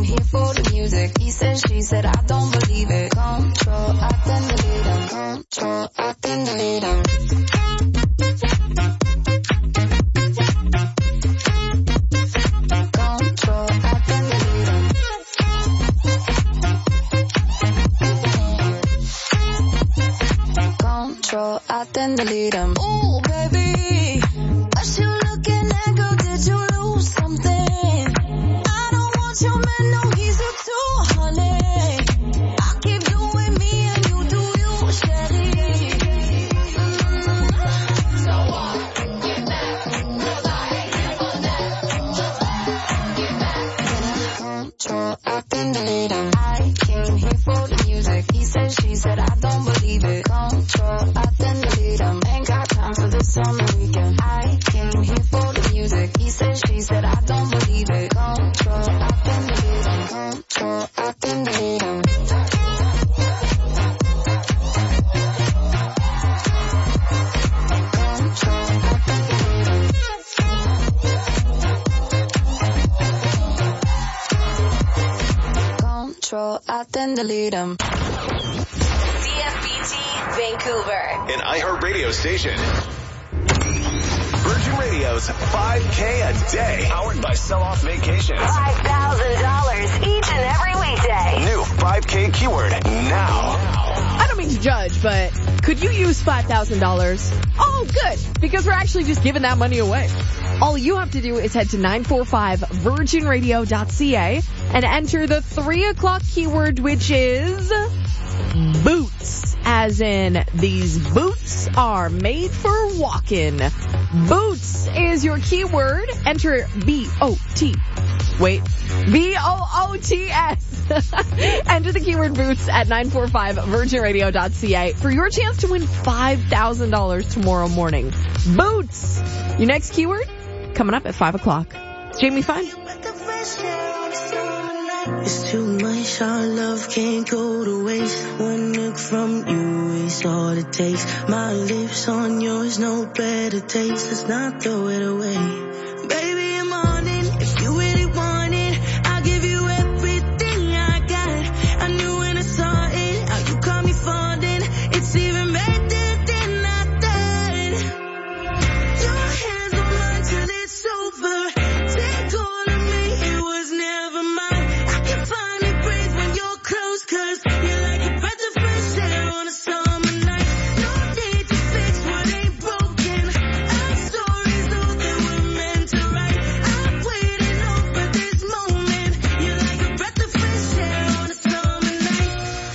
here for the music. He said, she said, I don't believe it. Control, I then delete him. Control, I then delete him. Control, I then delete him. Control, I then delete him. Ooh, baby, what you looking at, girl? Did you lose something? I don't want your man, no, he's a 200. I keep doing me and you do you, steady. So what? Get back, 'cause I ain't here for that. Get back. Control, I then delete him. I came here for the music. He said, she said, I don't believe it. Control, I then delete him. Ain't got time for this summer weekend. I came here for the music. He said, she said, I don't believe it. Control, I then delete him. Control, I then delete him. Control, I then delete him. DFBT Vancouver. An iHeartRadio station. Virgin Radio's 5K a day. Powered by Sell-Off Vacations. $5,000 each and every weekday. New 5K keyword now. I don't mean to judge, but could you use $5,000? Oh, good, because we're actually just giving that money away. All you have to do is head to 945virginradio.ca and enter the 3 o'clock keyword, which is boots. As in, these boots are made for walking. Boots is your keyword. Enter B-O-O-T-S. Enter the keyword boots at 945virginradio.ca for your chance to win $5,000 tomorrow morning. Boots. Your next keyword coming up at 5 o'clock. It's Jamie Fine. It's too much, our love can't go to waste. One look from you is all it takes. My lips on yours, no better taste. Let's not throw it away. Baby, I'm on it. If you really want it, I'll give you everything I got. I knew when I saw it, how you caught me falling. It's even better than I thought. Your hands on mine till it's over. Take all of me, it was never mine. Finally breathe when you're close, 'cause you're like a breath of fresh air on a summer night. No need to fix what ain't broken. Our stories, though they were meant to write. I'm waiting over this moment. You're like a breath of fresh air on a summer night.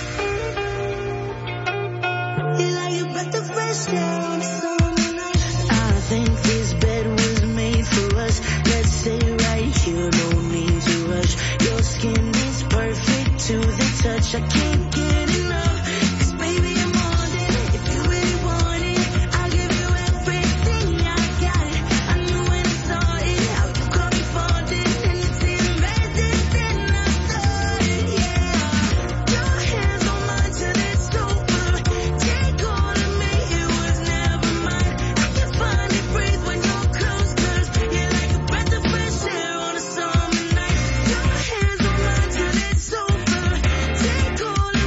You're like a breath of fresh air on a summer night. I think this bed was made for us. Let's stay right here, no need to rush. Your skin perfect to the touch, I can't get enough. 'Cause baby, I'm on it. If you really want it, I'll give you everything I got. I knew when I saw it, how you caught me falling. And it's even better than I thought, yeah. Your hands on mine till it's over. Take all of me, it was never mine. I can finally breathe when you're close, 'cause you're like a breath of fresh air on a summer night. Your hands on mine till it's over. Take all of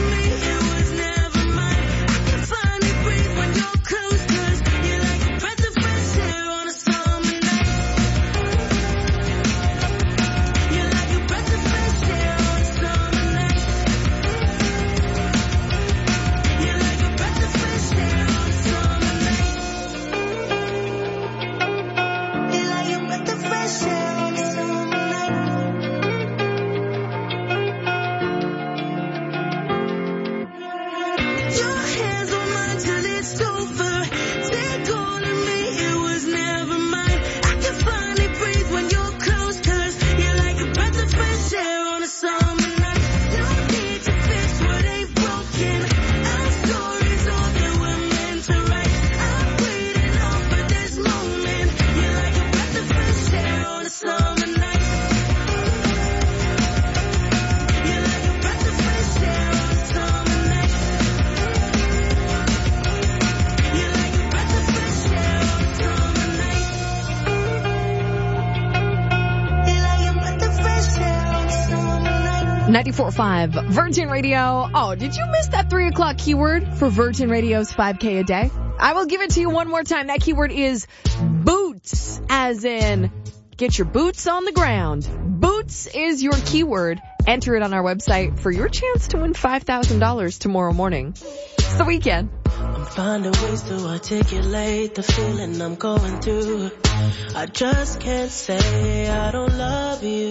94.5 Virgin Radio. Oh, did you miss that 3 o'clock keyword for Virgin Radio's 5K a day? I will give it to you one more time. That keyword is boots, as in get your boots on the ground. Boots is your keyword. Enter it on our website for your chance to win $5,000 tomorrow morning. It's the weekend. I'm finding ways to articulate the feeling I'm going through. I just can't say I don't love you,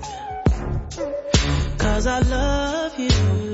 'cause I love you.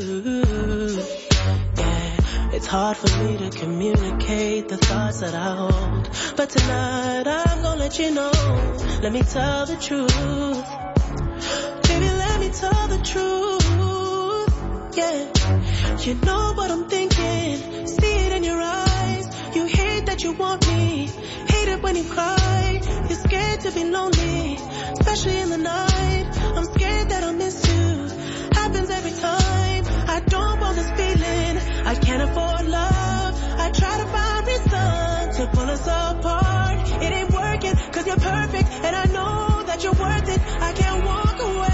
Yeah, it's hard for me to communicate the thoughts that I hold, but tonight I'm gonna let you know. Let me tell the truth. Baby, let me tell the truth. Yeah, you know what I'm thinking. See it in your eyes. You hate that you want me. Hate it when you cry. You're scared to be lonely, especially in the night. I'm scared that I'll miss you. Happens every time. I don't want this feeling. I can't afford love. I try to find reason to pull us apart. It ain't working 'cause you're perfect, and I know that you're worth it. I can't walk away.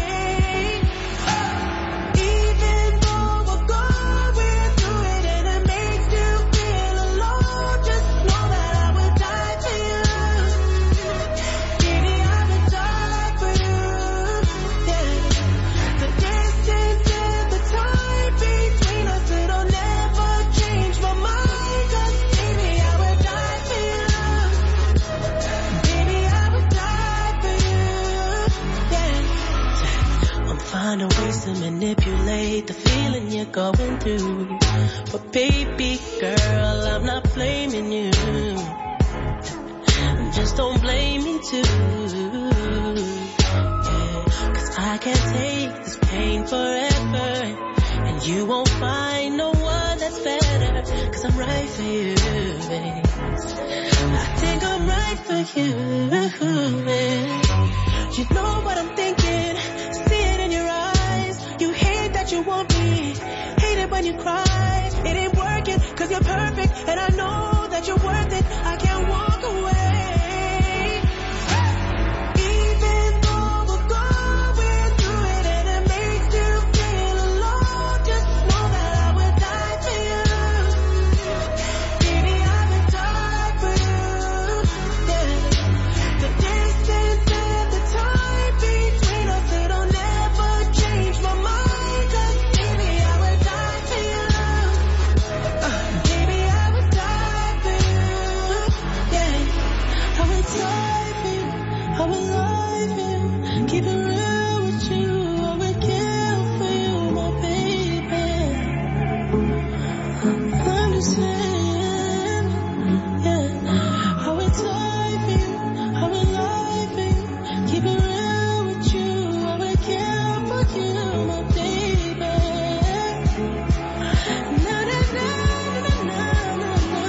Even though we're going through it and it makes you feel alone, just know that I would die for you. Baby, I would die for you. Yeah. The distance and the time between us, it'll never change my mind. 'Cause baby, I would die for you. Baby, I would die for you. Yeah. I'm finding ways to manipulate the feeling you're going through, but baby girl, I'm not blaming you. Just don't blame me too. Yeah, 'cause I can't take this pain forever, and you won't find no one that's better, 'cause I'm right for you, babe. I think I'm right for you, babe. You know what I'm thinking. See it in your eyes. You hate that you want me. Hate it when you cry. It ain't working 'cause you're perfect, and I know that you're worth it. I can't walk away. Even though we're going through it and it makes you feel alone, just know that I would die for you. Baby, I would die for you. Yeah. The distance and the time between us, it'll never change my mind. 'Cause baby, I would die for you. Baby, I would die for you. Yeah. I would die for you. I would lie for you. Keep it real with you. I would kill for you, my baby. Understand? Yeah. I would die for you. I would lie for you. Keep it real with you. I would kill for you, my baby. Na na na na na na na.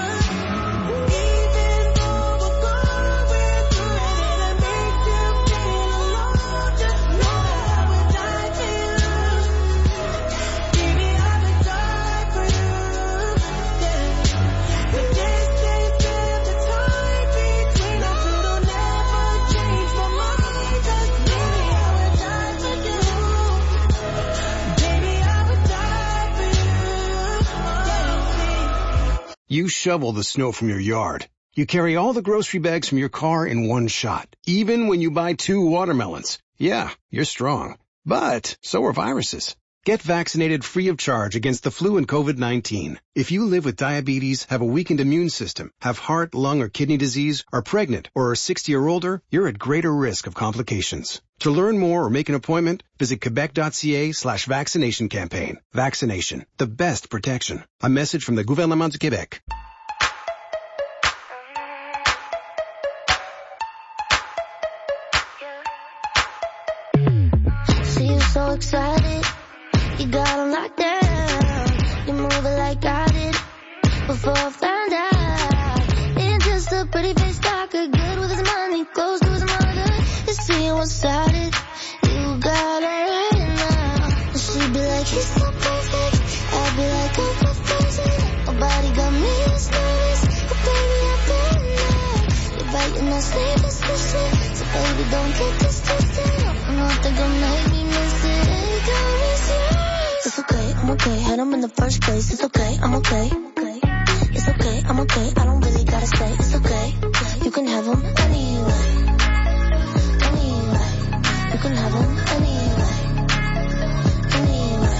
Even though we're going through it and it makes you feel alone, just know that I would die for you. Baby, I would die for you. Yeah. The distance and the time between us, it'll never change my mind. 'Cause baby, I would die for you. Baby, I would die for you. Yeah. You shovel the snow from your yard. You carry all the grocery bags from your car in one shot, even when you buy 2 watermelons. Yeah, you're strong. But so are viruses. Get vaccinated free of charge against the flu and COVID-19. If you live with diabetes, have a weakened immune system, have heart, lung, or kidney disease, are pregnant, or are 60 or older, you're at greater risk of complications. To learn more or make an appointment, visit quebec.ca/vaccination campaign. Vaccination, the best protection. A message from the Gouvernement du Québec. See you so excited, you got him locked down. You move it like I did before I found out. Ain't just a pretty face talker, good with his money, close to his mother. You see you one-sided, you got her right now. And she'd be like, he's so perfect. I'd be like, I'm proposing. My body got me as nervous, but baby, I've been there. You're biting that sleep, it's so baby, don't get this twisted. I don't think I'll make me miss it. had them in the first place. It's okay, I'm okay. It's okay, I'm okay. I don't really gotta stay. It's okay. You can have them anyway. Anyway. You can have them anyway. Anyway.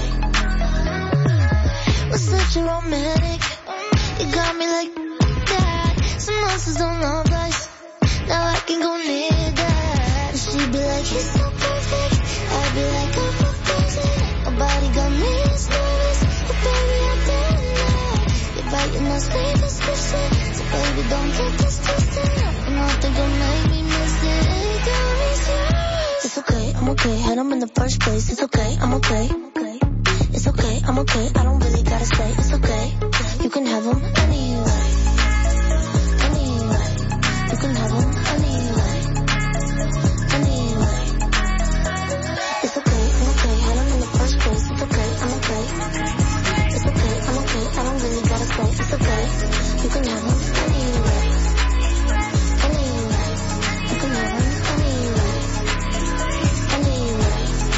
We're such a romantic. You got me like that. Some monsters don't love us. Now I can go near that. And she'd be like, he's so perfect. I'd be like, I'm proposing. My body got me nervous. But baby, I didn't know. You're biting my sleeve suspicion. So baby, don't get this twisted. And I think you'll make me miss it. Anytime it's yours. It's okay, I'm okay. Had them in the first place. It's okay, I'm okay. It's okay, I'm okay. I don't really gotta stay. It's okay. You can have them anyway. Anyway. You can have them anyway. Anyway. It's okay, I'm okay. Had them in the first place. It's okay, I'm okay. It's okay, I'm okay. I don't really gotta stay. It's okay. You can have them anyway. Anyway. You can have them anyway. Anyway.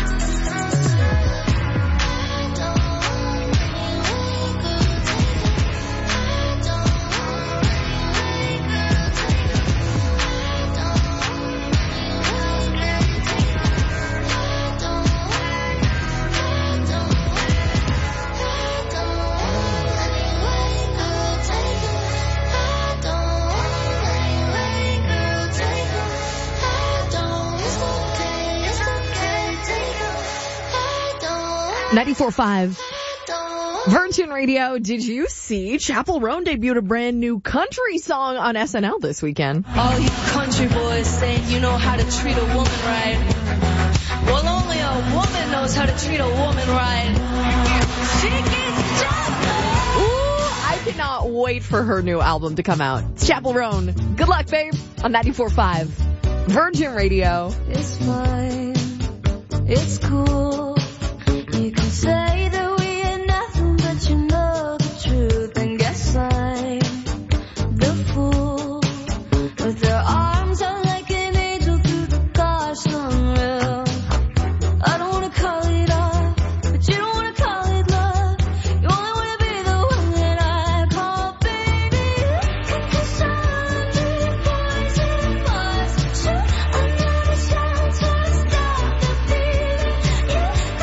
.5 Virgin Radio. Did you see Chappell Roan debuted a brand new country song on SNL this weekend? All you country boys saying you know how to treat a woman right. Well, only a woman knows how to treat a woman right. She gets Chappell. Ooh, I cannot wait for her new album to come out. It's Chappell Roan. Good luck, babe. On 94.5 Virgin Radio. It's fine. It's cool. You can say that we ain't nothing, but you know the truth. And guess I'm the fool. With their arms out like an angel through the gosh unreal. I don't wanna call it off, but you don't wanna call it love. You only wanna be the one that I call baby. Cause I'm the poison Mars. Shoot another shot to stop the feeling. Yeah.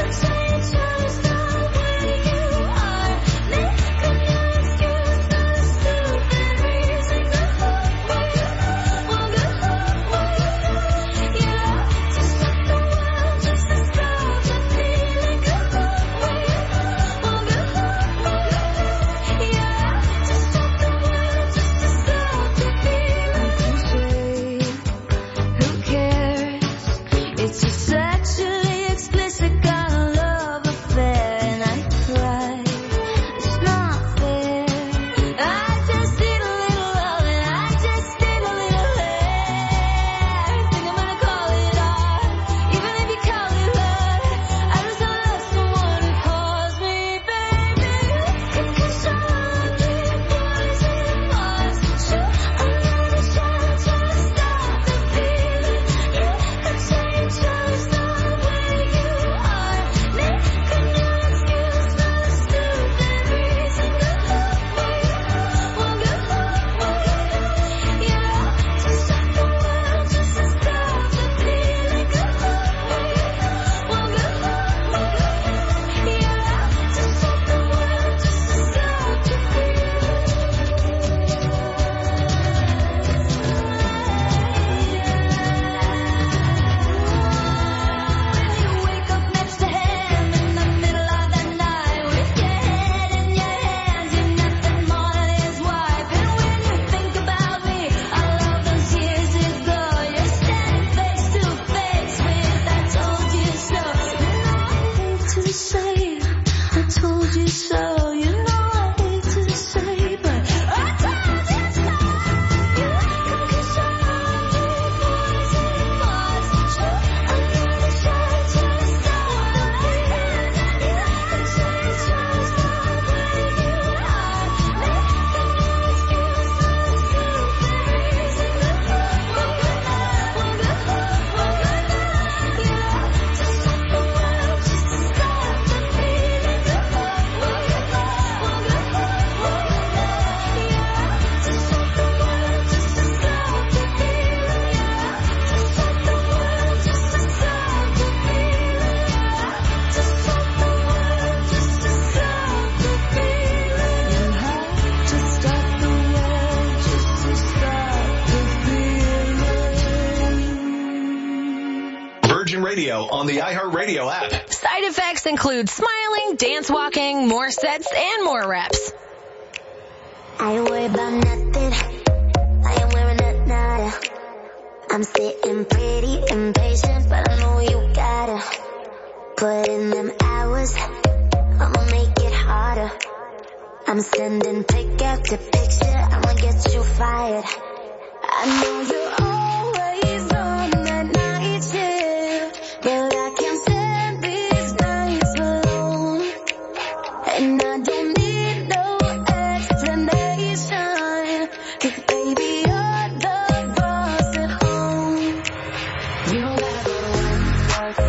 Radio on the iHeartRadio app. Side effects include smiling, dance walking, more sets, and more reps. I ain't worried about nothing. I ain't wearing a nada. I'm sitting pretty impatient, but I know you gotta put in them hours. I'ma make it harder. I'm sending pick after picture. I'ma get you fired. I know you're always on that night shift, but I can't stand these nights alone. And I don't need no explanation, 'cause baby you're the boss at home. You don't gotta go to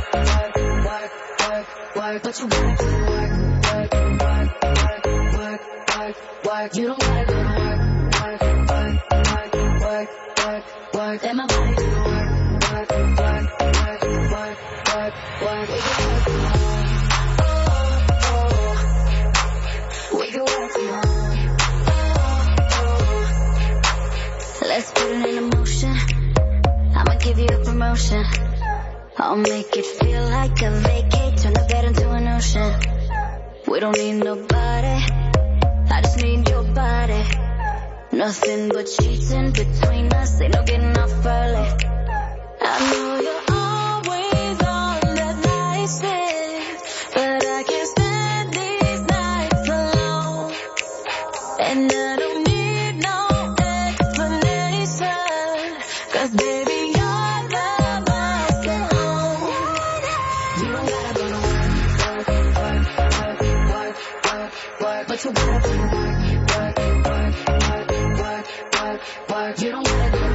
work, but you gotta go to work. You don't gotta go to work, let my body do the work. We can work from home. Let's put it in motion. I'ma give you a promotion. I'll make it feel like a vacate, turn the bed into an ocean. We don't need nobody, I just need your body. Nothing but sheets in between us, ain't no getting off early. I know you're always on that night shift, but I can't stand these nights alone. And I don't need no explanation, 'cause baby you're the boss at home. You don't gotta go to work, but you gotta go to work. You don't gotta go to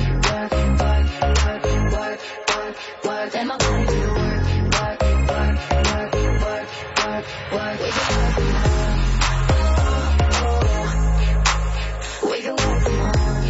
work, let my body do the work. We can work from home.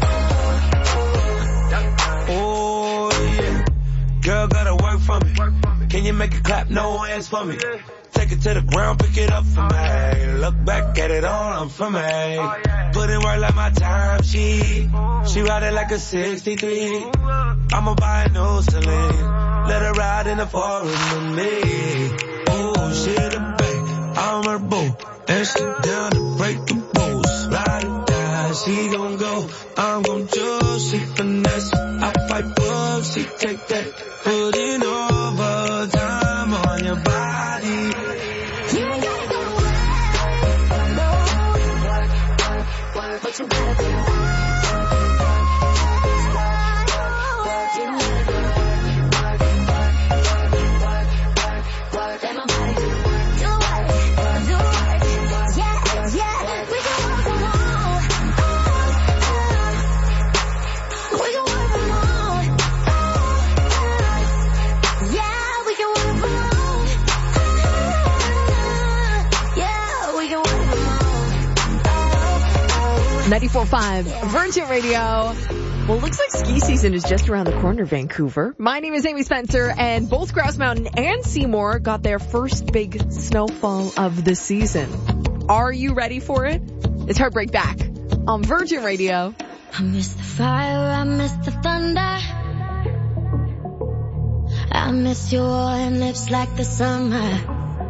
Oh yeah, girl gotta work for me. Can you make it clap? No hands for me. Take it to the ground, pick it up for me. Look back at it all, I'm for me. Put in work like my time, she ride it like a 63. I'ma buy a new Celine, let her ride in the forest with me. Oh, she the babe, I'm her boo, and she down to break the rules. Ride or die, she gon' go, I'm gon' choose. She finesse, I fight bugs, she take that, put in overtime on your body. You ain't gotta go to work, but you gotta go to work. Yeah, we can work from home. 94.5 Virgin Radio. Well, looks like ski season is just around the corner, Vancouver. My name is Amy Spencer, and both Grouse Mountain and Seymour got their first big snowfall of the season. Are you ready for it? It's Heartbreak Back on Virgin Radio. I miss the fire, I miss the thunder. I miss your warm lips like the summer.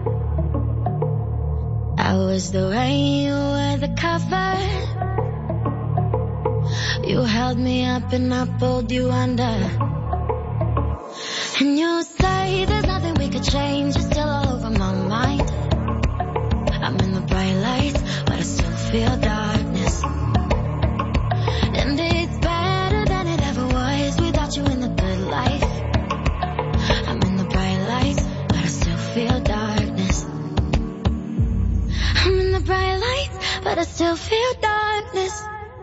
I was the rain, you were the cover. You held me up and I pulled you under. And you say there's nothing we could change, you're still all over my mind. I'm in the bright lights, but I still feel darkness. And it's better than it ever was without you in the good life. I'm in the bright lights, but I still feel darkness. I'm in the bright lights, but I still feel darkness.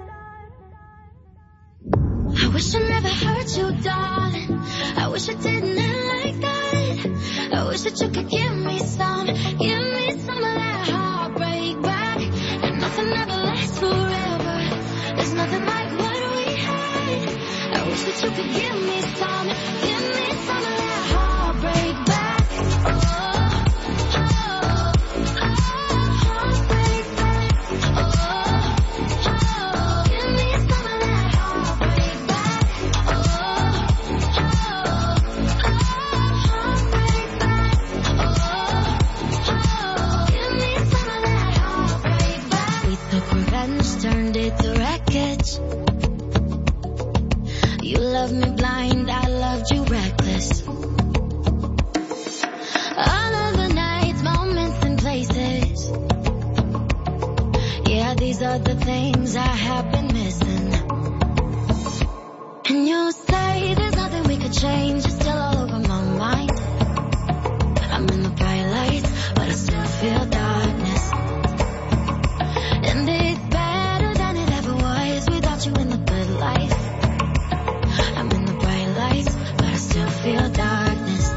I wish I never hurt you, darling. I wish I didn't end like that. I wish that you could give me some of that heartbreak back. And nothing ever lasts forever. There's nothing like what we had. I wish that you could give me some of that heartbreak back. Heartbreak back. Give me some of that heartbreak back. these are the things I have been missing. And you say there's nothing we could change, it's still all over my mind. I'm in the bright lights, but I still feel darkness. And it's better than it ever was without you in the good life. I'm in the bright lights, but I still feel darkness.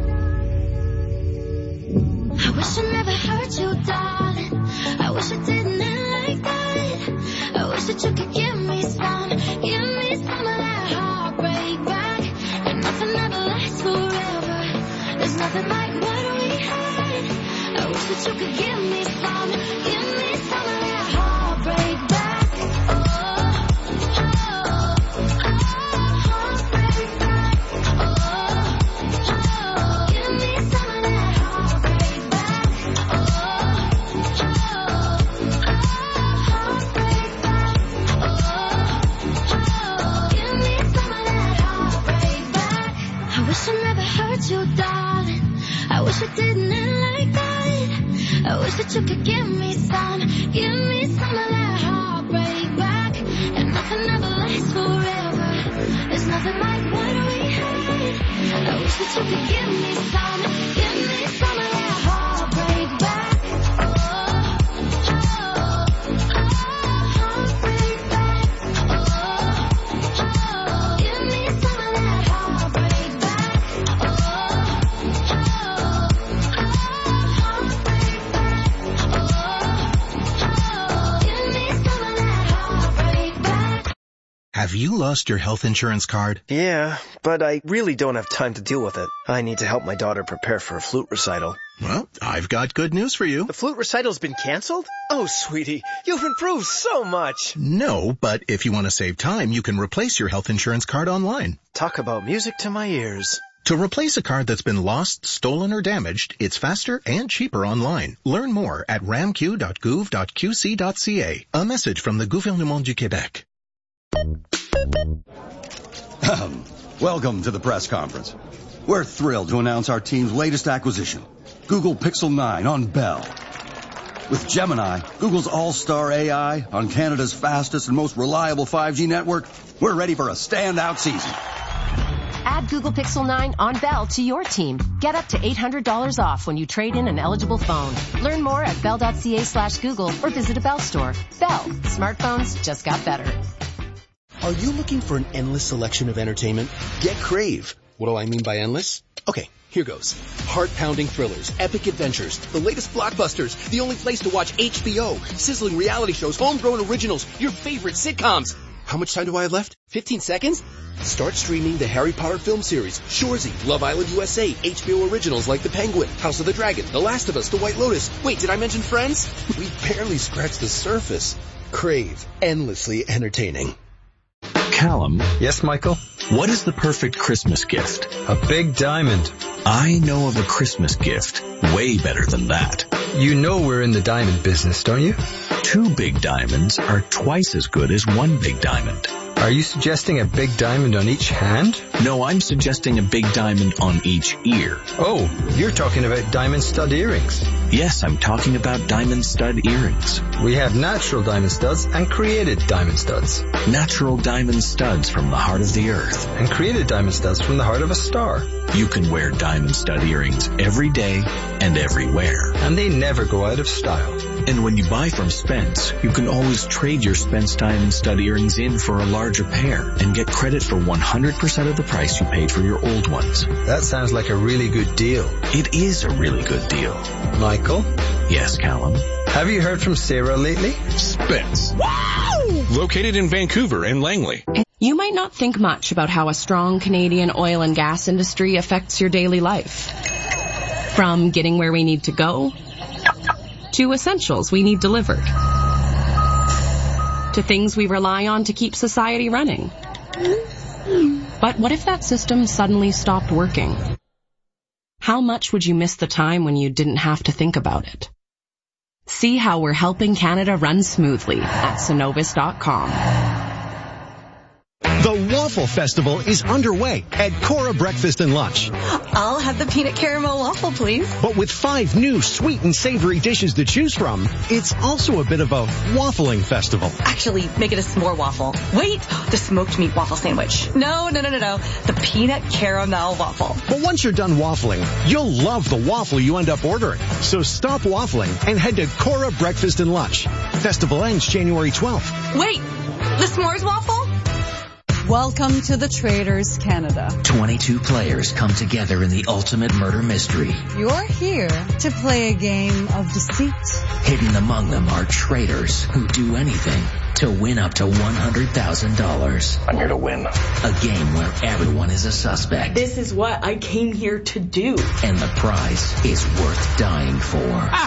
I wish I never hurt you, darling. I wish I didn't end like that. I wish that you could give me some of that heartbreak back. And nothing ever lasts forever. There's nothing like what we had. I wish that you could give me some of that heartbreak back. Heartbreak back. Give me some of that heartbreak back. Heartbreak back. Give me some of that heartbreak back. I wish I never hurt you, darling. I wish I didn't end like that. I wish that you could give me some of that heartbreak back. And nothing ever lasts forever. There's nothing like what we had. I wish that you could give me some of that heartbreak back. Heartbreak back. Give me some of that heartbreak back. Have you lost your health insurance card? Yeah, but I really don't have time to deal with it. I need to help my daughter prepare for a flute recital. Well, I've got good news for you. The flute recital's been canceled? Oh, sweetie, you've improved so much. No, but if you want to save time, you can replace your health insurance card online. Talk about music to my ears. To replace a card that's been lost, stolen, or damaged, it's faster and cheaper online. Learn more at ramq.gouv.qc.ca. A message from the Gouvernement du Québec. Welcome to the press conference. We're thrilled to announce our team's latest acquisition, Google Pixel 9 on Bell. With Gemini, Google's all-star AI on Canada's fastest and most reliable 5G network, we're ready for a standout season. Add Google Pixel 9 on Bell to your team. Get up to $800 off when you trade in an eligible phone. Learn more at bell.ca/Google or visit a Bell store. Bell. Smartphones just got better. Are you looking for an endless selection of entertainment? Get Crave. What do I mean by endless? Okay, here goes. Heart-pounding thrillers, epic adventures, the latest blockbusters, the only place to watch HBO, sizzling reality shows, homegrown originals, your favorite sitcoms. How much time do I have left? 15 seconds? Start streaming the Harry Potter film series, Shoresy, Love Island USA, HBO originals like The Penguin, House of the Dragon, The Last of Us, The White Lotus. Wait, did I mention Friends? We barely scratched the surface. Crave. Endlessly entertaining. Callum. Yes, Michael? What is the perfect Christmas gift? A big diamond. I know of a Christmas gift way better than that. You know we're in the diamond business, don't you? 2 big diamonds are twice as good as 1 big diamond. Are you suggesting a big diamond on each hand? No, I'm suggesting a big diamond on each ear. Oh, you're talking about diamond stud earrings. Yes, I'm talking about diamond stud earrings. We have natural diamond studs and created diamond studs. Natural diamond studs from the heart of the earth. And created diamond studs from the heart of a star. You can wear diamond stud earrings every day and everywhere. And they never go out of style. And when you buy from Spence, you can always trade your Spence diamond stud earrings in for a larger pair and get credit for 100% of the price you paid for your old ones. That sounds like a really good deal. It is a really good deal. Michael? Yes, Callum? Have you heard from Sarah lately? Spence. Wow! Located in Vancouver and Langley. You might not think much about how a strong Canadian oil and gas industry affects your daily life. From getting where we need to go, to essentials we need delivered, to things we rely on to keep society running. But what if that system suddenly stopped working? How much would you miss the time when you didn't have to think about it? See how we're helping Canada run smoothly at Synovus.com. The Waffle Festival is underway at Cora Breakfast and Lunch. I'll have the peanut caramel waffle, please. But with 5 new sweet and savory dishes to choose from, it's also a bit of a waffling festival. Actually, make it a s'more waffle. Wait, the smoked meat waffle sandwich. No. The peanut caramel waffle. But once you're done waffling, you'll love the waffle you end up ordering. So stop waffling and head to Cora Breakfast and Lunch. Festival ends January 12th. Wait, the s'mores waffle? Welcome to the Traitors Canada. 22 players come together in the ultimate murder mystery. You're here to play a game of deceit. Hidden among them are traitors who do anything to win up to $100,000. I'm here to win. A game where everyone is a suspect. This is what I came here to do. And the prize is worth dying for.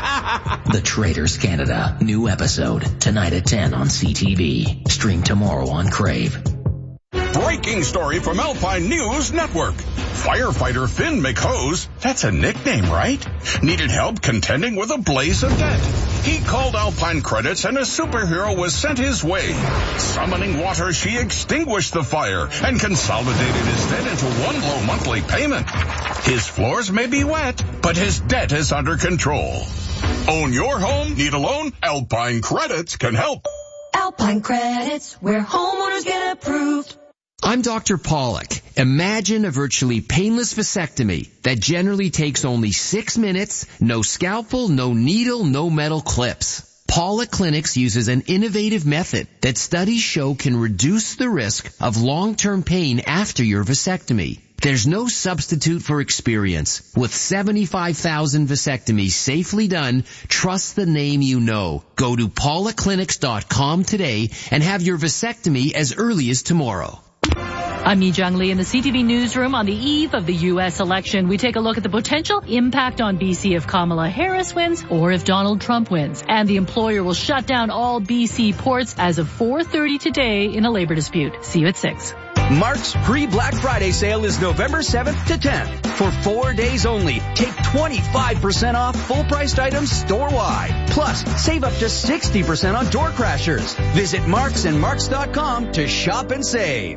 The Traitors Canada. New episode tonight at 10 on CTV. Stream tomorrow on Crave. Breaking story from Alpine News Network. Firefighter Finn McHose, that's a nickname, right? Needed help contending with a blaze of debt. He called Alpine Credits and a superhero was sent his way. Summoning water, she extinguished the fire and consolidated his debt into one low monthly payment. His floors may be wet, but his debt is under control. Own your home? Need a loan? Alpine Credits can help. Alpine Credits, where homeowners get approved. I'm Dr. Pollock. Imagine a virtually painless vasectomy that generally takes only 6 minutes, no scalpel, no needle, no metal clips. Pollock Clinics uses an innovative method that studies show can reduce the risk of long-term pain after your vasectomy. There's no substitute for experience. With 75,000 vasectomies safely done, trust the name you know. Go to PollockClinics.com today and have your vasectomy as early as tomorrow. I'm Yi Jung Lee in the CTV newsroom. On the eve of the U.S. election, we take a look at the potential impact on BC if Kamala Harris wins or if Donald Trump wins. And the employer will shut down all BC ports as of 4:30 today in a labor dispute. See you at 6. Mark's pre-Black Friday sale is November 7th to 10th. For 4 days only, take 25% off full-priced items store-wide. Plus, save up to 60% on door crashers. Visit marksandmarks.com to shop and save.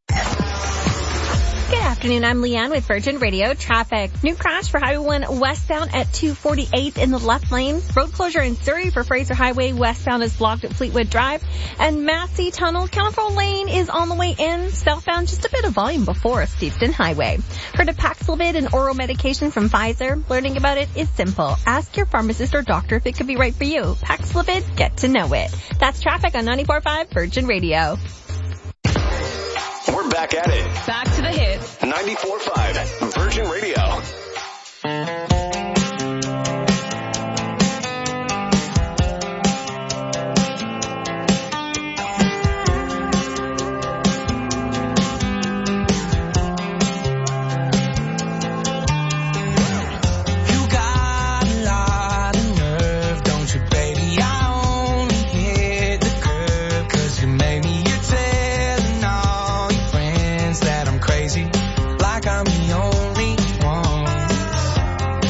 Good afternoon, I'm Leanne with Virgin Radio Traffic. New crash for Highway 1 westbound at 248 in the left lane. Road closure in Surrey for Fraser Highway westbound is blocked at Fleetwood Drive. And Massey Tunnel, Counterflow Lane is on the way in. Southbound, just a bit of volume before Steveston Highway. Heard of Paxlovid and oral medication from Pfizer? Learning about it is simple. Ask your pharmacist or doctor if it could be right for you. Paxlovid, get to know it. That's traffic on 94.5 Virgin Radio. We're back at it. Back to the hits. 94.5 Virgin Radio. Like I'm the only one.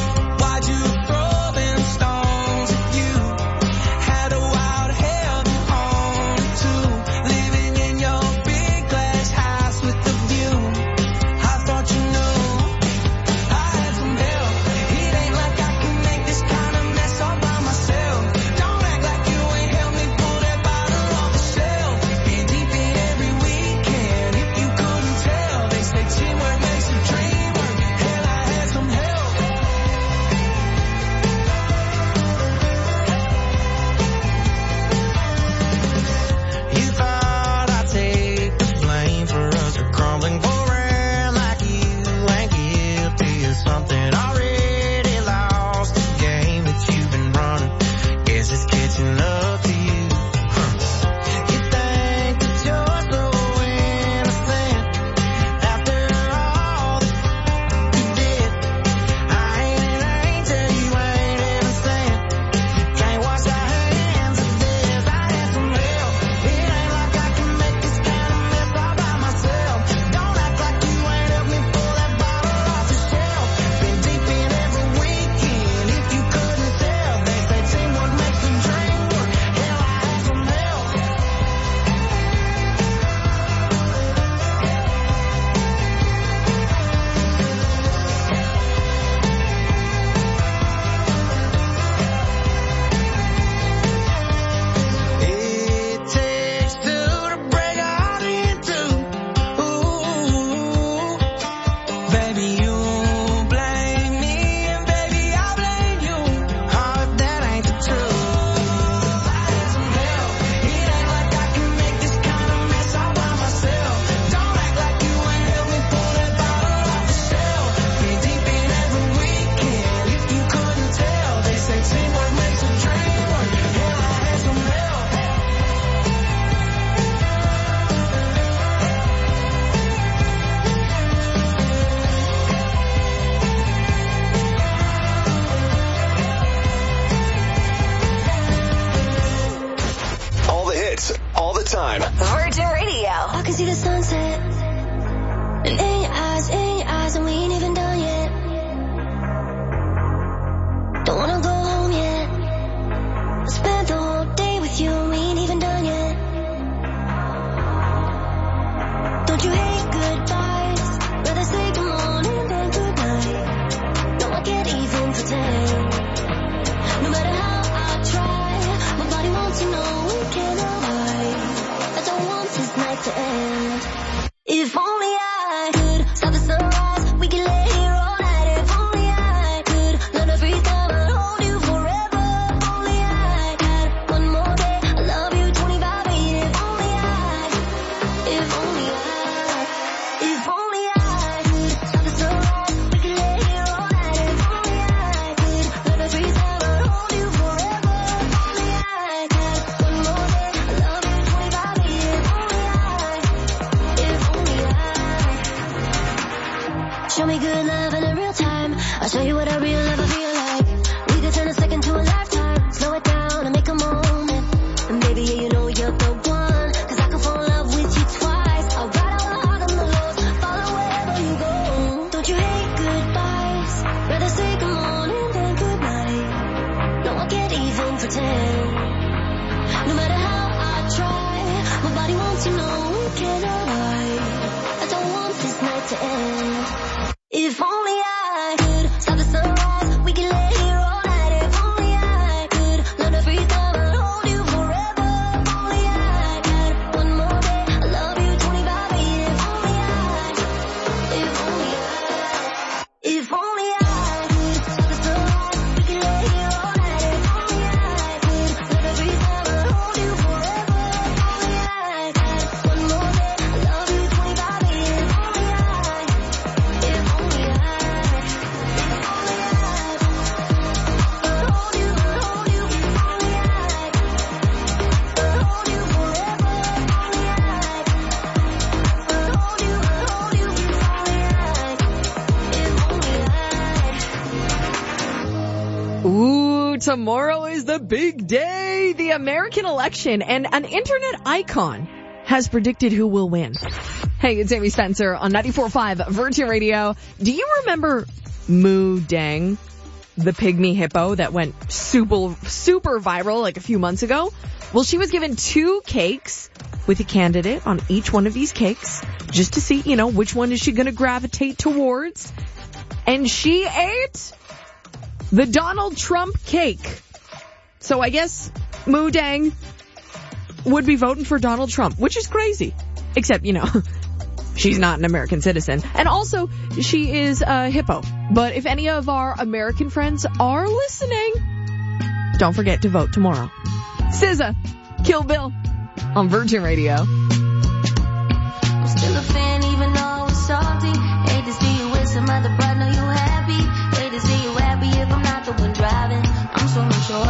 Ooh, tomorrow is the big day, the American election, and an internet icon has predicted who will win. Hey, it's Amy Spencer on 94.5 Virgin Radio. Do you remember Moo Dang, the pygmy hippo that went super viral like a few months ago? Well, she was given 2 cakes with a candidate on each one of these cakes just to see, which one is she going to gravitate towards. And she ate the Donald Trump cake. So I guess Moo Dang would be voting for Donald Trump, which is crazy. Except, she's not an American citizen. And also, she is a hippo. But if any of our American friends are listening, don't forget to vote tomorrow. SZA, Kill Bill on Virgin Radio. I'm still a fan even though it's salty. Hate to see you with some other bride, know you happy. Hate to see you happy if I'm not the one driving. I'm so mature,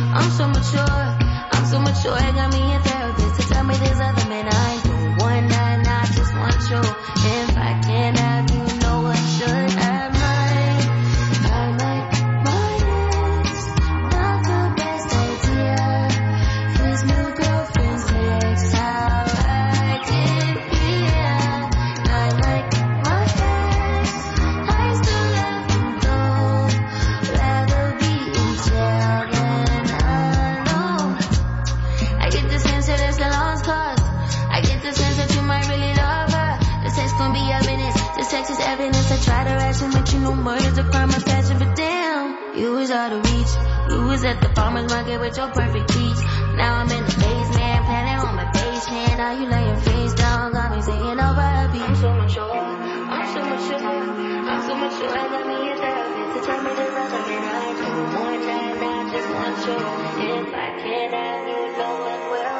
it got me a therapist to tell me there's other men I do. One night, I just want you. If I can't have you, know I should. I might, it's not the best idea. His new girlfriend's next, how I can feel. I like my ex, I still love him though. Rather be in jail than alone. I get the sense that it's a lost cause. I get the sense that you might really love her. The sex gon' be evidence. The sex is evidence. I try to ration, but murder's a crime of passion. But damn, you was out of reach. You was at the farmer's market with your perfect peach. Now I'm in the basement, planning on my basement. Now you lay your face down, got me singing over a beat. I'm so mature, I got me a therapist to tell me there's other men I do. One night, I just want you. If I can't have you, know it will.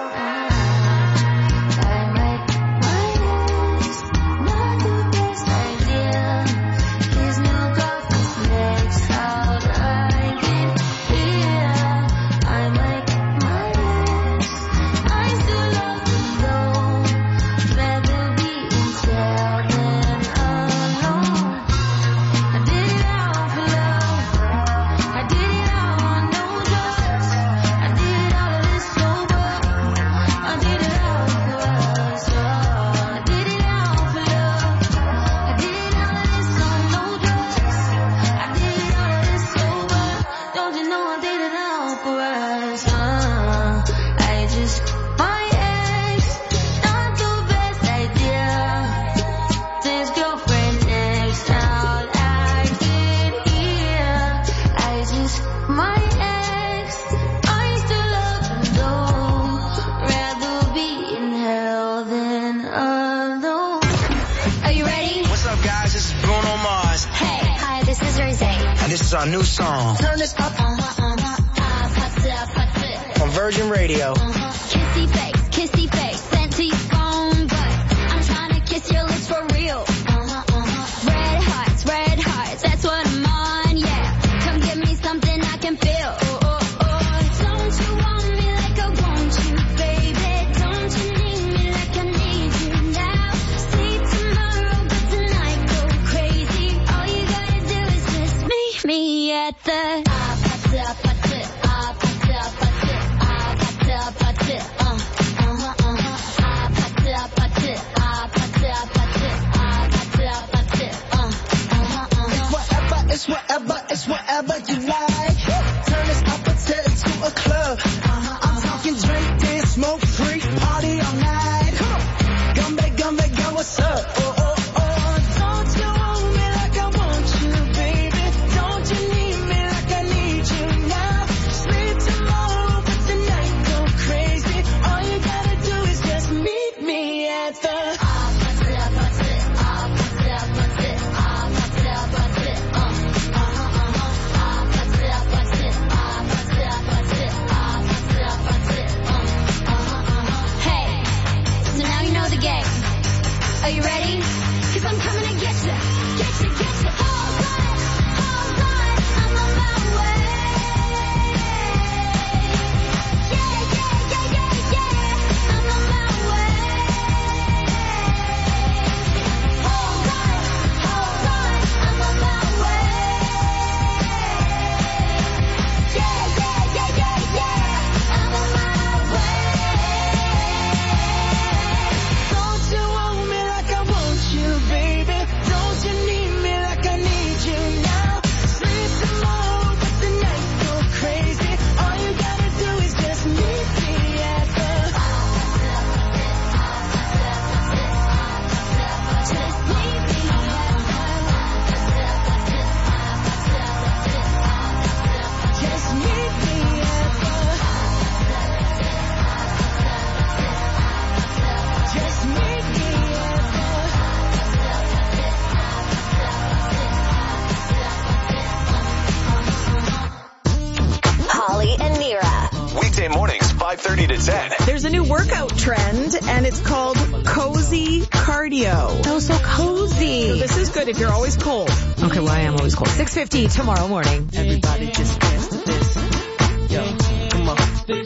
Our new song. Turn this up on Virgin Radio. Kissy face, sent to your phone, but I'm trying to kiss your lips for real. Red hearts, that's what I'm on, yeah. Come give me something I can feel. Don't you want me like I want you, baby? Don't you need me like I need you now? See tomorrow, but tonight go crazy. All you gotta do is just meet me at the It's whatever you like. Turn this up until it's to a club. I'm talking drink, dance, smoke, free, party all night. Come on, gumbe, go, what's up? Don't you want me like I want you, baby? Don't you need me like I need you now? Sleep tomorrow, but tonight go crazy. All you gotta do is just meet me at the 7:30 to 10. There's a new workout trend, and it's called cozy cardio. Oh, so cozy. So this is good if you're always cold. Okay, well, I am always cold. 6:50 tomorrow morning. Everybody just dance to this. Yo, come on.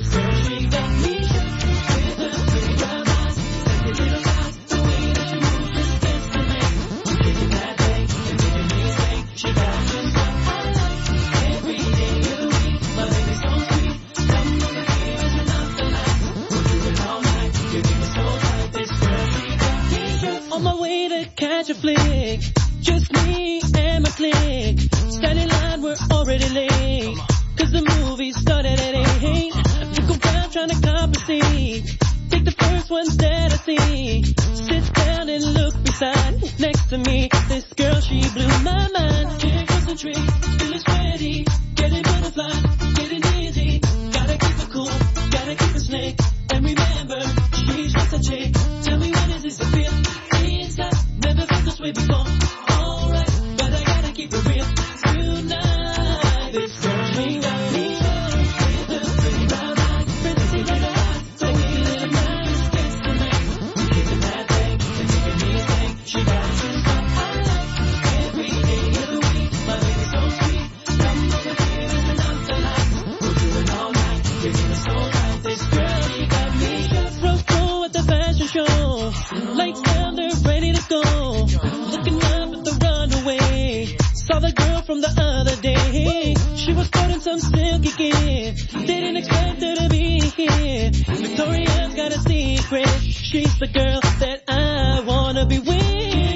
On my way to catch a flick, just me and my clique. Stand in line, we're already late, cause the movie started at 8. Look around trying to compensate, take the first ones that I see. Sit down and look beside, next to me, this girl, she blew my mind. Can't concentrate, feeling sweaty, getting butterflies, getting dizzy. Gotta keep it cool, gotta keep it slick, and remember, she's just a chick. Tell me when is this a feel? Never felt this way before. Alright, but I gotta keep it real. Tonight, this girl, she got me with the pretty brown eyes, pretty like a eyes, so we little nice, gets to me. Keeping that thing, and taking me thing. She got just what I like. Every day of the week, my baby's so sweet. Come over here and I'm delight. We'll do it all night, giving us so right. This girl, she got me just roll at the fashion show. Lights down, they're ready to go. Looking up at the runaway. Saw the girl from the other day. She was sporting some silky gift. Didn't expect her to be here. Victoria's got a secret. She's the girl that I wanna be with.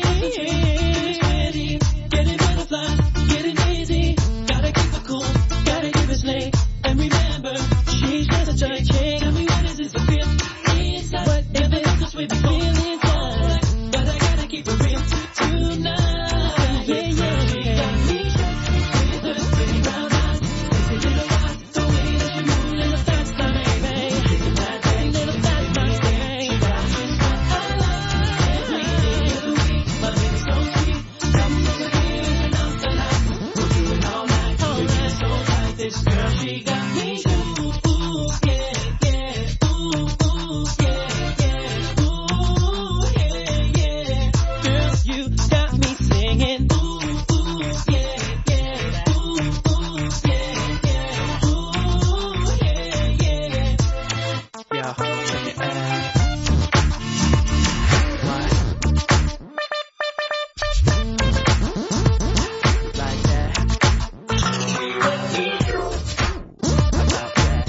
Getting butterflies, getting dizzy. Gotta keep it cool, gotta keep it slick. And remember, she's just a giant chick. Tell me what is this a feel? It's not whatever is this way before. But I gotta keep it real tonight. Yeah, yeah, she got me with her pretty brown eyes. It's a little hot, the way that she moves, little fast time, baby. That thing, little fast time, baby. She got just what I like. Every day of the week, my baby's so sweet. Come over here and I'm delight. We'll do it all night, baby, it's so right. This girl, she got me. Ooh, ooh, yeah, yeah. Ooh, ooh, yeah, yeah. Ooh, yeah, yeah. Girl, you got me singing. Ooh, ooh, yeah, yeah. Ooh, ooh, yeah, yeah. Ooh, yeah, yeah. Yo, check it out. Like that. About that.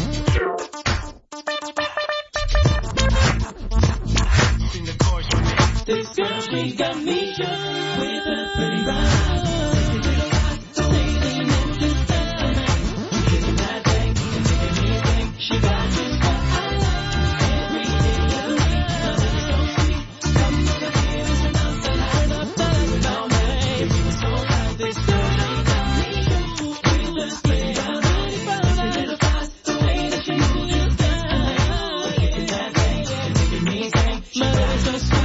This girl, she got me shook with her pretty brown eyes. Little eyes, so daisy and just fast to me. Kicking that thing and making me think. She got just what I like. Every day of the week, my baby's so sweet. Come over here and I'm delight. All night, give me so right. This girl, she got me shook with her pretty brown eyes. Little eyes, the way that she moves just fast to me. Kicking that thing and making me think. My baby's so sweet.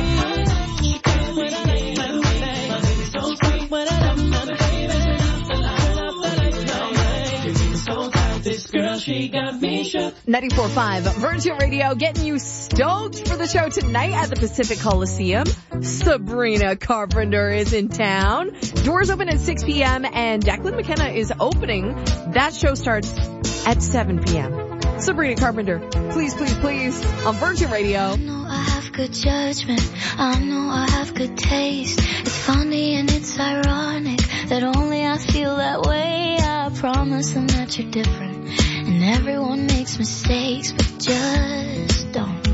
She got me shook. 94.5 Virgin Radio, getting you stoked for the show tonight at the Pacific Coliseum. Sabrina Carpenter is in town. Doors open at 6 p.m. and Declan McKenna is opening. That show starts at 7 p.m. Sabrina Carpenter, please, please, please, on Virgin Radio. I know I have good judgment. I know I have good taste. It's funny and it's ironic that only I feel that way. I promise them that you're different. And everyone makes mistakes, but just don't.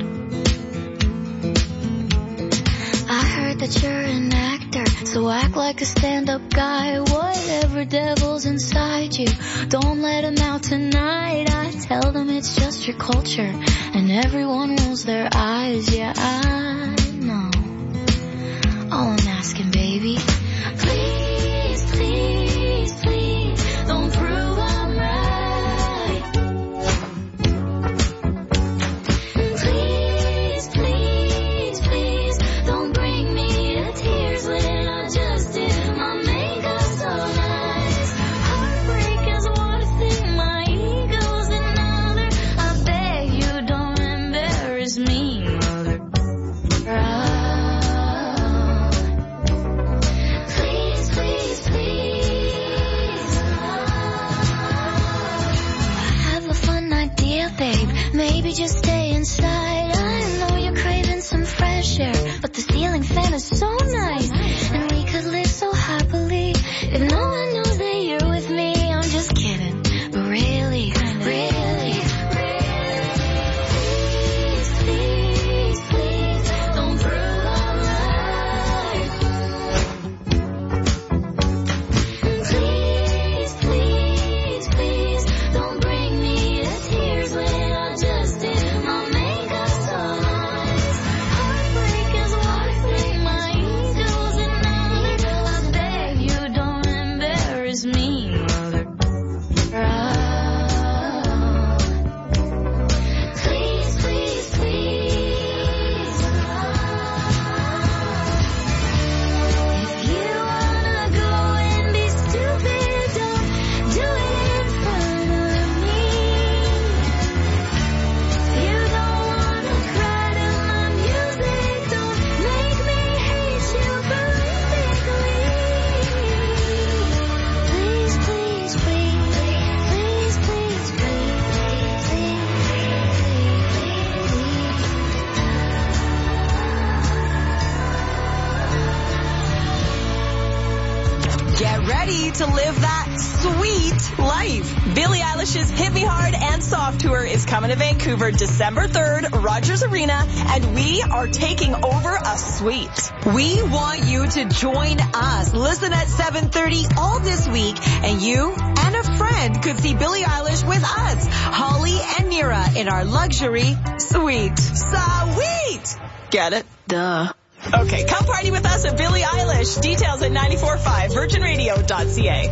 I heard that you're an actor, so act like a stand-up guy. Whatever devil's inside you, don't let him out tonight. I tell them it's just your culture, and everyone rolls their eyes. Yeah, I know. All I'm asking, baby, please, please, please, don't prove I'm right. Please, please, please, don't bring me to tears when I just did my makeup so nice. Heartbreak is one thing, my ego's another. I beg you don't feeling so nice. And we could live so happily if no one knows that you're with me. I'm just kidding, but really, really, please, please, please, don't throw our life. Please, please, please, don't bring me to tears when I just did my makeup so nice. Heartbreak is what break my angels and I beg you don't embarrass me, mother. Please, please, please. If you wanna go and be stupid, don't do it in front of me. If you don't wanna cry to my music, don't make me hate you politically. Please, please, please, please, please, please, Get ready to live that sweet life. Billie Eilish's Hit Me Hard and Soft Tour is coming to Vancouver December 3rd, Rogers Arena, and we are taking over a suite. We want you to join us. Listen at 7:30 all this week, and you and a friend could see Billie Eilish with us, Holly and Mira, in our luxury suite. Sweet! Get it? Duh. Okay, come party with us at Billie Eilish. Details at 94.5 virginradio.ca.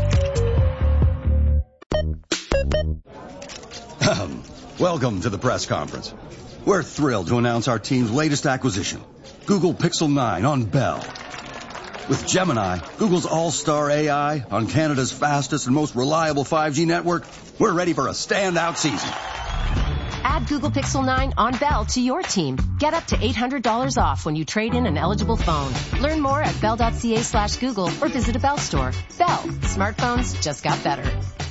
Welcome to the press conference. We're thrilled to announce our team's latest acquisition, Google Pixel 9 on Bell. With Gemini, Google's all-star AI on Canada's fastest and most reliable 5G network, we're ready for a standout season. Add Google Pixel 9 on Bell to your team. Get up to $800 off when you trade in an eligible phone. Learn more at bell.ca/Google or visit a Bell store. Bell. Smartphones just got better.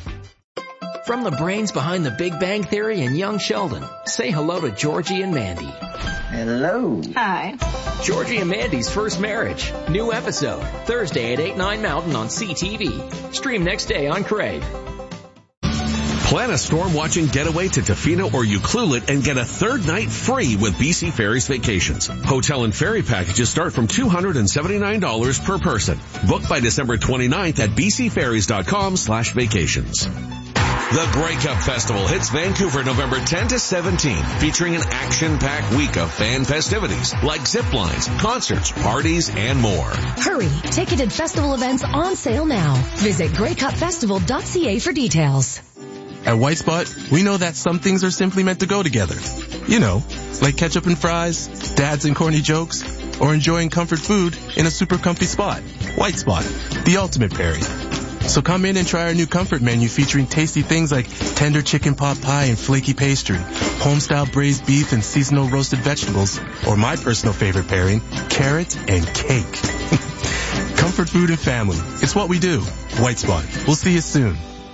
From the brains behind The Big Bang Theory and Young Sheldon, say hello to Georgie and Mandy. Hello. Hi. Georgie and Mandy's First Marriage. New episode. Thursday at 8, 9 Mountain on CTV. Stream next day on Crave. Plan a storm-watching getaway to Tofino or Ucluelet and get a third night free with BC Ferries Vacations. Hotel and ferry packages start from $279 per person. Book by December 29th at bcferries.com/vacations. The Grey Cup Festival hits Vancouver November 10 to 17, featuring an action-packed week of fan festivities like zip lines, concerts, parties, and more. Hurry! Ticketed festival events on sale now. Visit greycupfestival.ca for details. At White Spot, we know that some things are simply meant to go together. You know, like ketchup and fries, dads and corny jokes, or enjoying comfort food in a super comfy spot. White Spot, the ultimate pairing. So come in and try our new comfort menu featuring tasty things like tender chicken pot pie and flaky pastry, home-style braised beef and seasonal roasted vegetables, or my personal favorite pairing, carrot and cake. Comfort food and family. It's what we do. White Spot. We'll see you soon.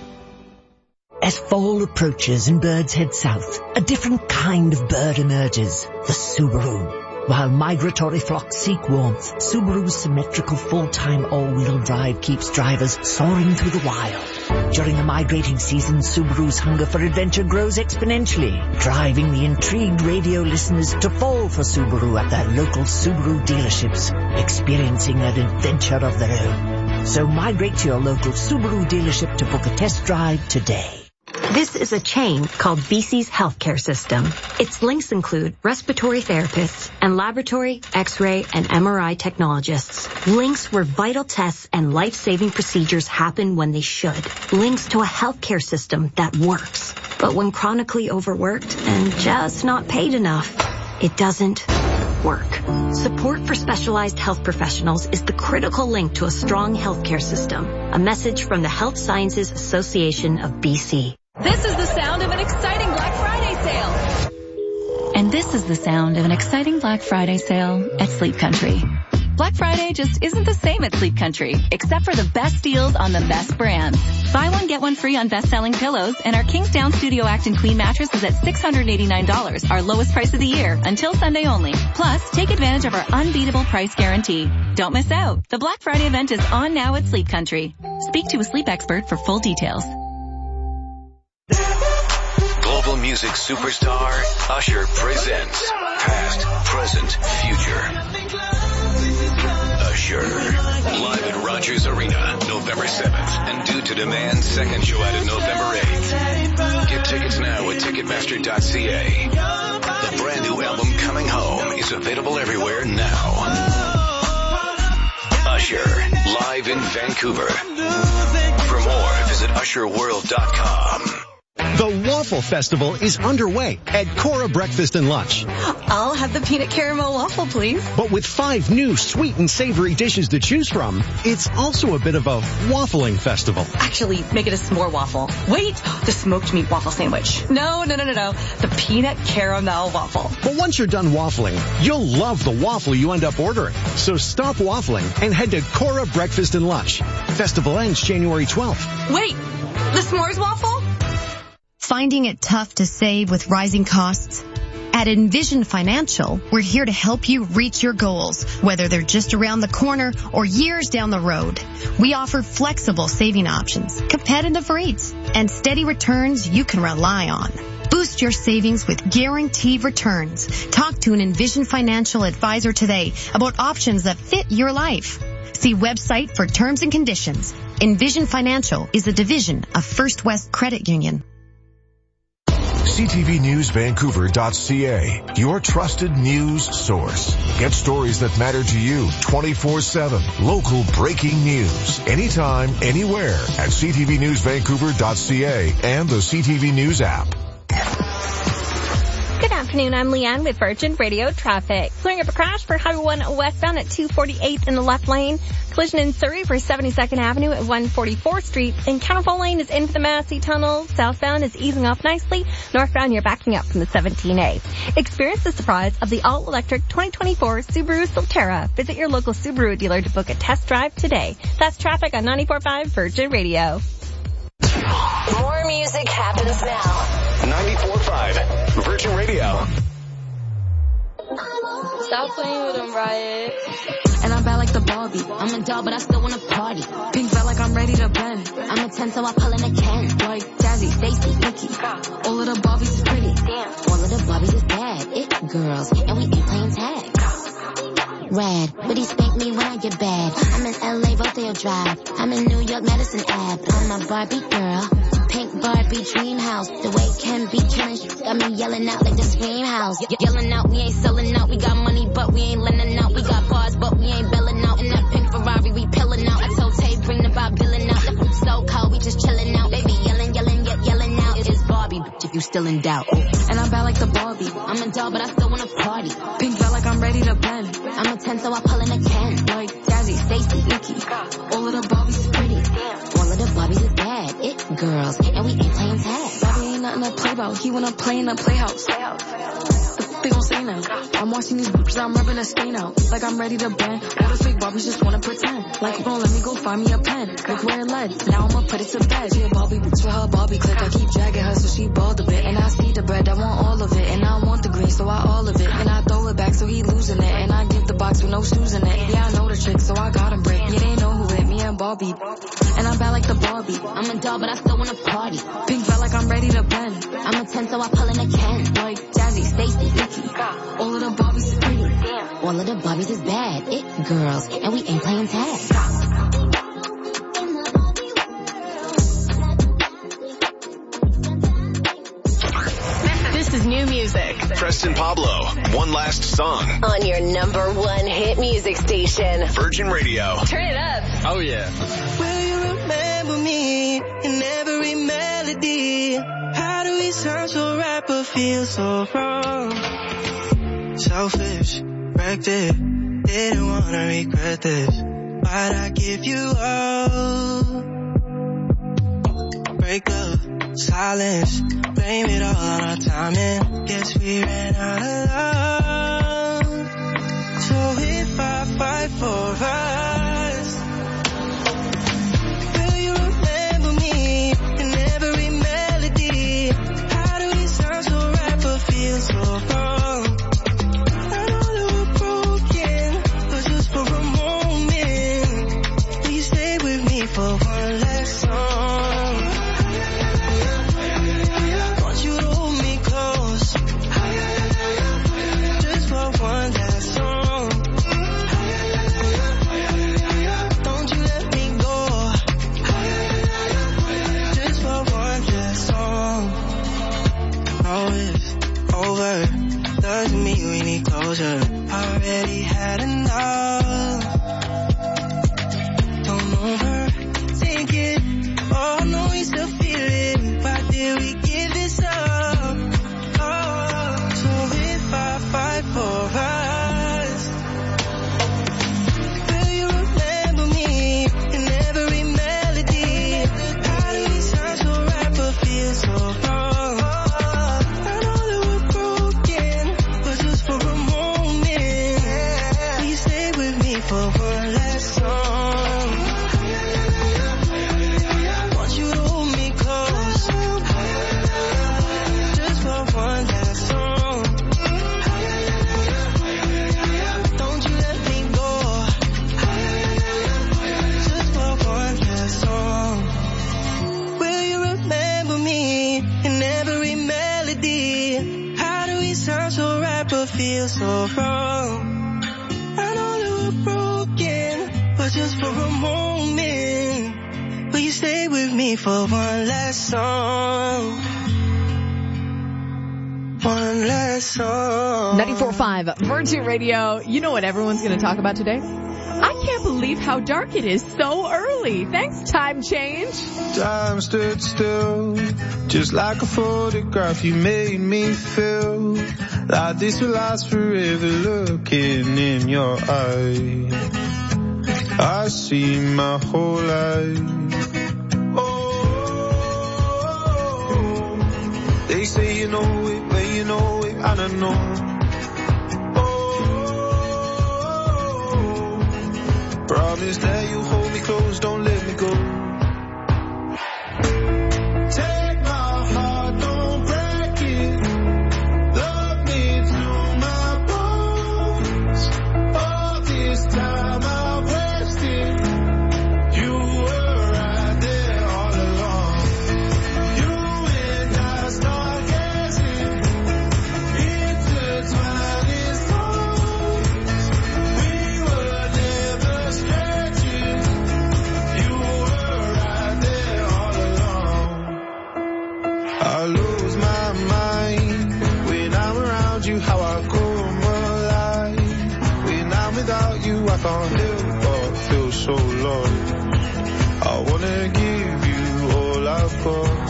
As fall approaches and birds head south, a different kind of bird emerges, the Subaru. While migratory flocks seek warmth, Subaru's symmetrical full-time all-wheel drive keeps drivers soaring through the wild. During the migrating season, Subaru's hunger for adventure grows exponentially, driving the intrigued radio listeners to fall for Subaru at their local Subaru dealerships, experiencing an adventure of their own. So migrate to your local Subaru dealership to book a test drive today. This is a chain called BC's healthcare system. Its links include respiratory therapists and laboratory, X-ray, and MRI technologists. Links where vital tests and life-saving procedures happen when they should. Links to a healthcare system that works. But when chronically overworked and just not paid enough, it doesn't work. Support for specialized health professionals is the critical link to a strong healthcare system. A message from the Health Sciences Association of BC. This is the sound of an exciting Black Friday sale. And this is the sound of an exciting Black Friday sale at Sleep Country. Black Friday just isn't the same at Sleep Country, except for the best deals on the best brands. Buy one, get one free on best-selling pillows, and our Kingsdown Studio Act and Queen mattress is at $689, our lowest price of the year, until Sunday only. Plus, take advantage of our unbeatable price guarantee. Don't miss out. The Black Friday event is on now at Sleep Country. Speak to a sleep expert for full details. Global music superstar Usher presents Past, Present, Future. Usher, live at Rogers Arena, November 7th, and Due to Demand second show added November 8th. Get tickets now at Ticketmaster.ca. The brand new album Coming Home is available everywhere now. Usher, live in Vancouver. For more, visit usherworld.com. The Waffle Festival is underway at Cora Breakfast and Lunch. I'll have the peanut caramel waffle, please. But with 5 new sweet and savory dishes to choose from, it's also a bit of a waffling festival. Actually, make it a s'more waffle. Wait, the smoked meat waffle sandwich. No. The peanut caramel waffle. But once you're done waffling, you'll love the waffle you end up ordering. So stop waffling and head to Cora Breakfast and Lunch. Festival ends January 12th. Wait, the s'mores waffle? Finding it tough to save with rising costs? At Envision Financial, we're here to help you reach your goals, whether they're just around the corner or years down the road. We offer flexible saving options, competitive rates, and steady returns you can rely on. Boost your savings with guaranteed returns. Talk to an Envision Financial advisor today about options that fit your life. See website for terms and conditions. Envision Financial is a division of First West Credit Union. CTVNewsVancouver.ca, your trusted news source. Get stories that matter to you 24/7. Local breaking news. Anytime, anywhere at CTVNewsVancouver.ca and the CTV News app. Good afternoon, I'm Leanne with Virgin Radio Traffic. Clearing up a crash for Highway 1 westbound at 248 in the left lane. Collision in Surrey for 72nd Avenue at 144th Street. And Counterfall Lane is in for the Massey Tunnel. Southbound is easing off nicely. Northbound, you're backing up from the 17A. Experience the surprise of the all-electric 2024 Subaru Solterra. Visit your local Subaru dealer to book a test drive today. That's traffic on 94.5 Virgin Radio. More music happens now. 94.5 Virgin Radio. Stop playing with them, Riot. And I'm bad like the Barbie. I'm a doll, but I still wanna party. Pink felt like I'm ready to bend. I'm a 10, so I pull in a can. Like Jazzy, Stacy, Nikki. All of the Barbies is pretty. Damn. All of the Barbies is bad. It girls, and we ain't playing tag. Rad, but he spank me when I get bad. I'm in LA, Rodeo Drive. I'm in New York, Madison Ave. I'm a Barbie girl. Pink Barbie dream house. The way Ken be killing shit got me yelling out like the scream house. Yelling out, we ain't selling out. We got money, but we ain't lending out. We got bars, but we ain't belling out. In that pink Ferrari, we pillin' out. I told Tay, bring the Bob Dylan out. The food's so cold, we just chillin' out. Baby, yelling out. It's Barbie, bitch, if you still in doubt. And I'm bad like the Barbie. I'm a doll, but I still wanna party. Pink felt like I'm ready to bend. I'm a 10, so I pull in a can. Like Jazzy, Stacy, Nikki. All of the Barbies is pretty. All of the Barbies is bad. It girls, and we ain't playing tag. Bobby ain't nothing to play about. He wanna play in the playhouse. They gon' say now. I'm watching these bitches, I'm rubbing a stain out. Like I'm ready to bend. All the fake Barbies just wanna pretend. Like, bro, let me go find me a pen. Look where it led. Now I'ma put it to bed. She a Barbie bitch with her Barbie click. I keep dragging her so she bald a bit. And I see the bread, I want all of it. And I want the green, so I all of it. And I throw it back so he losing it. And I give the box with no shoes in it. Yeah, I know the trick, so I got him brick. Yeah, they know who hit me and Barbie. And I'm bad like the Barbie. I'm a doll, but I still wanna party. Pink felt like I'm ready to bend. I'm a 10, so I pull in a can. Like Jazzy, Stacy, Nikki. All of the Barbies is pretty. All of the Barbies is bad. It girls, and we ain't playing tag. This is new music. Preston Pablo, One Last Song. On your number one hit music station. Virgin Radio. Turn it up. Oh, yeah. Will you remember me in every melody? How do we sound so right but feel so wrong? Selfish, wrecked it, didn't wanna regret this. Why'd I give you all? Break up, silence, blame it all on our timing. Guess we ran out of love. So if I fight fight for us. Will you remember me in every melody? How do we sound so right but feel so wrong? I know that we're broken, but just for a moment, will you stay with me for one last song? Want you to hold me close, just for one last song. Don't you let me go, just for one last song. Oh, it's over, doesn't mean we need closure. Already had enough. Don't know her, think it. Oh, I know we still feel it. Why did we give this up? Oh, so if I fight for us, will you remember me in every melody? How do we sound so right but feel so wrong? I know that we're broken, but just for a moment, will you stay with me for one last song? Want you to hold me close, just for one last song. Don't you let me go, just for one last song. Will you remember me in every melody? How do we sound so right but feel so wrong? I know that we're broken, but just for a moment, will you stay with me for one last song? One last song. 94.5 Virgin Radio. You know what everyone's going to talk about today? I can't believe how dark it is so early. Thanks, Time Change. Time stood still, just like a photograph. You made me feel like this will last forever. Looking in your eyes, I see my whole life. Oh, they say you know it, but you know it, and I know. Promise that you hold me close, don't let me go. Take my heart, don't break it. Love me to my bones. All this time I wasted. You were right there all along. You and I start guessing. Intertwining souls. We were never stretching. You were right there all along. I lose my mind when I'm around you. How I come alive when I'm without you. I can't help but feel so lost. I wanna give you all I've got.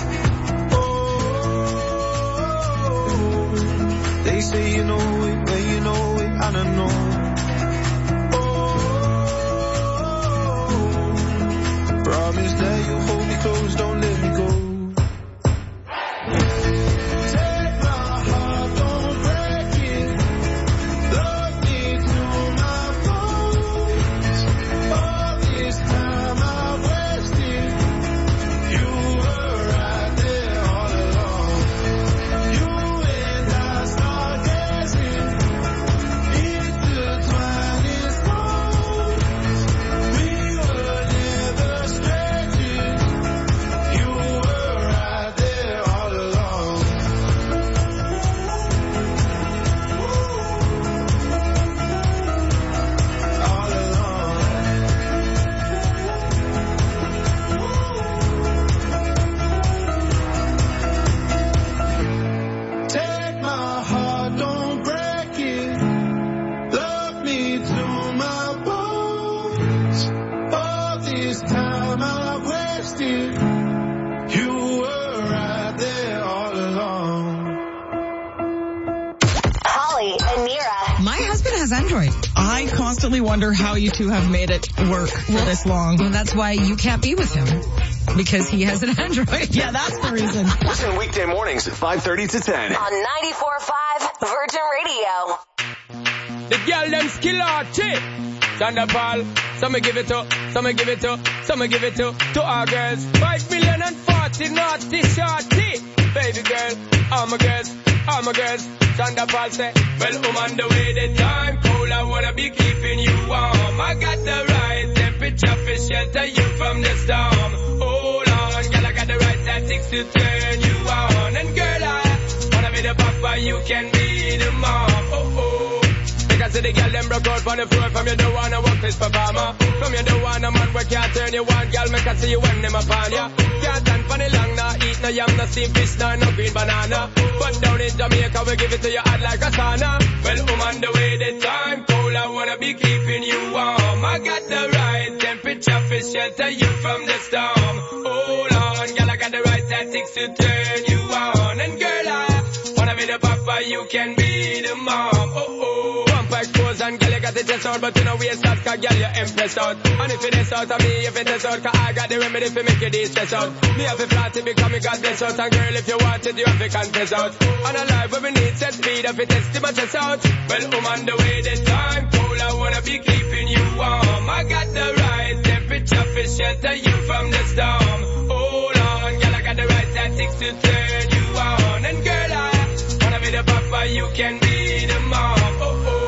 Oh, they say you know it, but you know it, and I know. Promise that you'll hold me close, don't let me go. Take my heart, don't break it. Love me to my bones. All this time I wasted. You were right there all along. You and I start guessing. Intertwining souls. We were never stretching. You were right there all along. All along. Take my heart, don't break it. Love me to my bones. All this time I wasted. You were right there all along. Holly and Nira. My husband has Android. I constantly wonder how you two have made it work for this long. Well, that's why you can't be with him. Because he has an Android. Yeah, that's the reason. Listen weekday mornings at 5:30 to 10. On 94.5 Virgin Radio. The girl them skill out, Thunderball. Some give it to, some give it to, some give it to our girls. 5,040,000 naughty shorty. Baby girl, all my girls, all my girls. Thunderball say, well, I'm on the way, the time cold, I wanna be keeping you warm. I got the right temperature for shelter you from the storm. Hold on, girl, I got the right tactics to turn you on. And girl, I wanna be the papa, you can be the mom. Oh, oh. Because the girl, them broke out on the floor. From you don't wanna work this performer. From you don't wanna man where can't turn you on. Girl, make I see you when them upon ya. Can't stand for the long, nah, eat no yam, no steamed fish, no green banana. But down in Jamaica, we give it to you hot like a sauna. Well, I'm on the way, the time cold, I wanna be keeping you warm. I got the right temperature for shelter you from the storm. Hold on, girl, I got the right tactics to turn you on. And girl, I wanna be the papa, you can be the mom. Oh, oh. Expose and girl, you got the test out, but you know we start, cause girl, you impressed out. And if it is out of me, if it is out, cause I got the remedy for make you de-stress out. Me have a flat to become a God bless out, and girl, if you want it, you have to confess out. And a life where we need set speed, if it is too much chest out. Well, I'm on the way, the time cold, I wanna be keeping you warm. I got the right temperature for shelter you from the storm. Hold on, girl, I got the right tactics to turn you on. And girl, I wanna be the papa, you can be the mom. Oh, oh.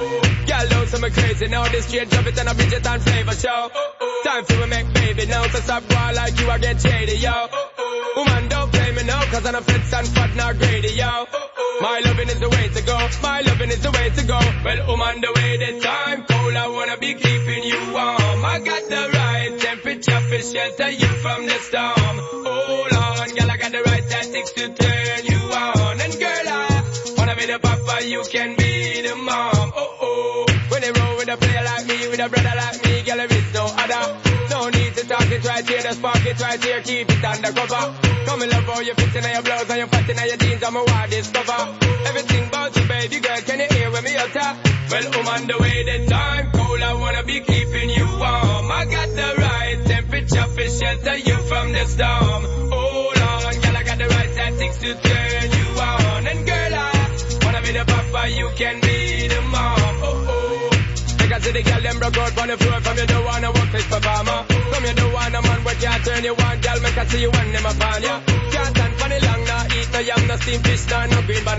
I'm crazy now, this straight drop it and a Bridget and flavor show. Time for we make baby now, so stop going like you, I get shady, yo. Woman, don't play me now, cause I'm a fits and fat, not greedy, yo. My loving is the way to go, my loving is the way to go. Well, I'm on the way, the time cold, I wanna be keeping you warm. I got the right temperature for shelter you from the storm. Hold on, girl, I got the right tactics to turn you on. And girl, I wanna be the papa, you can be the mom. Oh, oh. When they roll with a player like me, with a brother like me, girl, there is no other. No need to talk it right here, the spark it right here, keep it undercover. Come and love how you fit in your blouse and you fat in your jeans, I'm a wild discover. Everything about you, baby girl, can you hear when me utter? Well, I'm on the way, the time cold, I wanna be keeping you warm. I got the right temperature for shelter you from the storm. Hold on, girl, I got the right tactics to turn you on. And girl, I wanna be the papa, you can be the mom. Oh, oh. Because the girl them broke out on the floor. From you don't wanna work this performer. From you don't wanna man where can't turn you on. Girl, make I see you when them upon ya. Can't stand for the long, nah, eat no yam, no steamed fish, no green banana.